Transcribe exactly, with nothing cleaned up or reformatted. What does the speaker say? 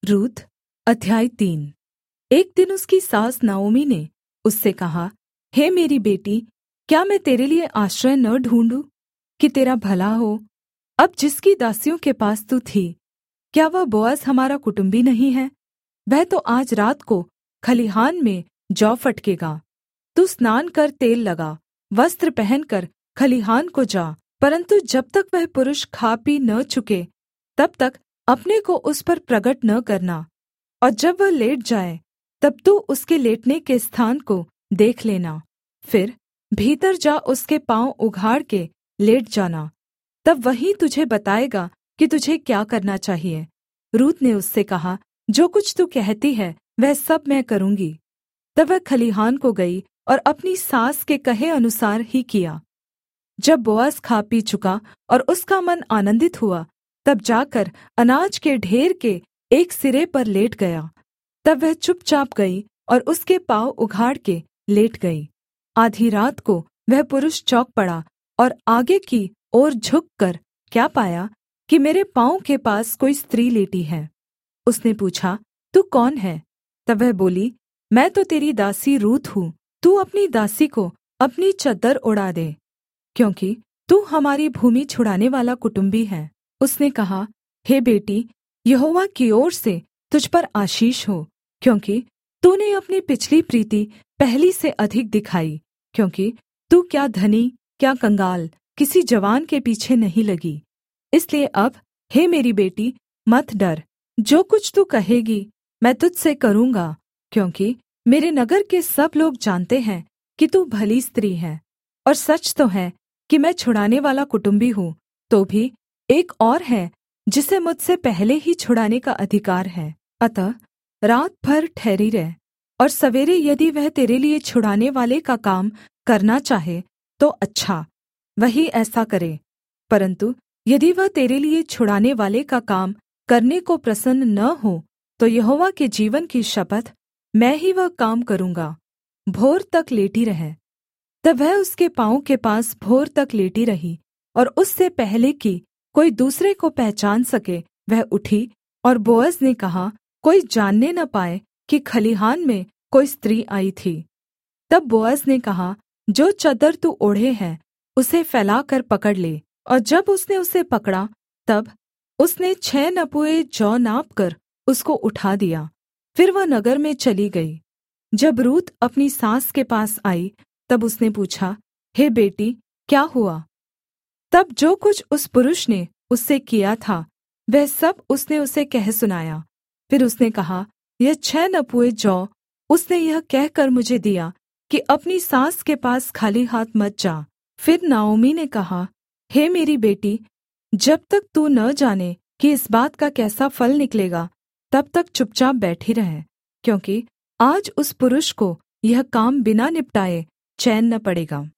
रूत अध्याय तीन। एक दिन उसकी सास नाओमी ने उससे कहा, हे मेरी बेटी, क्या मैं तेरे लिए आश्रय न ढूँढ़ूँ कि तेरा भला हो? अब जिसकी दासियों के पास तू थी, क्या वह बोअज हमारा कुटुम्बी नहीं है? वह तो आज रात को खलिहान में जौ फटकेगा। तू स्नान कर तेल लगा, वस्त्र पहनकर खलिहान को जा, परन्तु जब तक वह पुरुष खा पी न चुके तब तक अपने को उस पर प्रगट न करना। और जब वह लेट जाए तब तू उसके लेटने के स्थान को देख लेना, फिर भीतर जा उसके पाँव उघाड़ के लेट जाना, तब वही तुझे बताएगा कि तुझे क्या करना चाहिए। रूत ने उससे कहा, जो कुछ तू कहती है वह सब मैं करूँगी। तब वह खलिहान को गई और अपनी सास के कहे अनुसार ही किया। जब बोअज खा पी चुका और उसका मन आनन्दित हुआ, तब जाकर अनाज के ढेर के एक सिरे पर लेट गया। तब वह चुपचाप गई और उसके पाँव उघाड़ के लेट गई। आधी रात को वह पुरुष चौंक पड़ा और आगे की ओर झुककर क्या पाया कि मेरे पाँव के पास कोई स्त्री लेटी है। उसने पूछा, तू कौन है? तब वह बोली, मैं तो तेरी दासी रूत हूँ। तू अपनी दासी को अपनी चद्दर उड़ा दे, क्योंकि तू हमारी भूमि छुड़ाने वाला कुटुम्बी है। उसने कहा, हे बेटी, यहोवा की ओर से तुझ पर आशीष हो, क्योंकि तूने अपनी पिछली प्रीति पहली से अधिक दिखाई, क्योंकि तू क्या धनी क्या कंगाल किसी जवान के पीछे नहीं लगी। इसलिए अब हे मेरी बेटी, मत डर, जो कुछ तू कहेगी मैं तुझ से करूँगा, क्योंकि मेरे नगर के सब लोग जानते हैं कि तू भली स्त्री है। और सच तो है कि मैं छुड़ाने वाला कुटुम्बी हूँ, तो भी एक और है जिसे मुझसे पहले ही छुड़ाने का अधिकार है। अतः रात भर ठहरी रह, और सवेरे यदि वह तेरे लिए छुड़ाने वाले का काम करना चाहे तो अच्छा, वही ऐसा करे। परन्तु यदि वह तेरे लिए छुड़ाने वाले का काम करने को प्रसन्न न हो, तो यहोवा के जीवन की शपथ, मैं ही वह काम करूँगा। भोर तक लेटी रह। तब वह उसके पाँव के पास भोर तक लेटी रही, और उससे पहले कि कोई दूसरे को पहचान सके वह उठी। और बोअज ने कहा, कोई जानने न पाए कि खलिहान में कोई स्त्री आई थी। तब बोअज ने कहा, जो चद्दर तू ओढ़े है उसे फैलाकर पकड़ ले। और जब उसने उसे पकड़ा, तब उसने छः नपुए जौ नापकर उसको उठा दिया। फिर वह नगर में चली गई। जब रूत अपनी सास के पास आई, तब उसने पूछा, हे बेटी, क्या हुआ? तब जो कुछ उस पुरुष ने उससे किया था वह सब उसने उसे कह सुनाया। फिर उसने कहा, यह छः नपुए जौ उसने यह कहकर मुझे दिया कि अपनी सास के पास खाली हाथ मत जा। फिर नाओमी ने कहा, हे मेरी बेटी, जब तक तू न जाने कि इस बात का कैसा फल निकलेगा, तब तक चुपचाप बैठी रह, क्योंकि आज उस पुरुष को यह काम बिना निपटाए चैन न पड़ेगा।